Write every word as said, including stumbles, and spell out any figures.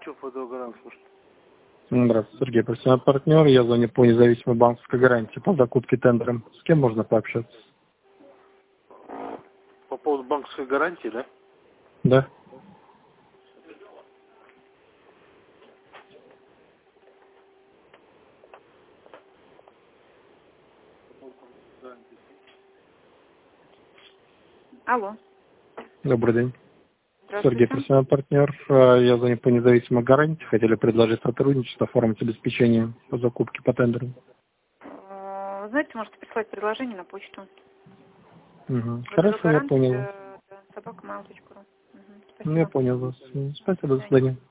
Что фотограф, слушай? Здравствуйте, Сергей, профессиональный партнер. Я звоню по независимой банковской гарантии по закупке тендером. С кем можно пообщаться? По поводу банковской гарантии, да? Да. Алло. Добрый день. Сергей, Здравствуйте. профессиональный партнер. Я звоню по независимой гарантии. Хотели предложить сотрудничество, оформить обеспечение по закупке по тендеру. Э, Знаете, можете прислать предложение на почту. Угу. Хорошо, я понял. собака mail точка ру. Я понял вас. Спасибо, до свидания.